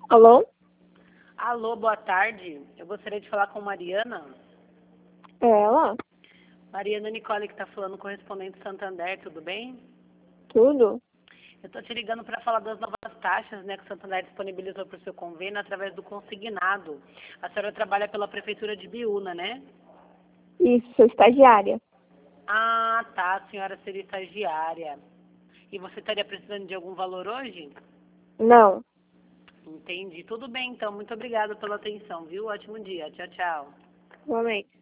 Alô? Alô, boa tarde. Eu gostaria de falar com Mariana. É ela? Mariana Nicole que está falando, correspondente Santander, tudo bem? Tudo? Eu estou te ligando para falar das novas taxas, né, que o Santander disponibilizou para o seu convênio através do consignado. A senhora trabalha pela Prefeitura de Biúna, né? Isso, sou estagiária. Ah, tá, a senhora seria estagiária. E você estaria precisando de algum valor hoje? Não. Entendi. Tudo bem, então. Muito obrigada pela atenção, viu? Ótimo dia. Tchau, tchau. Igualmente.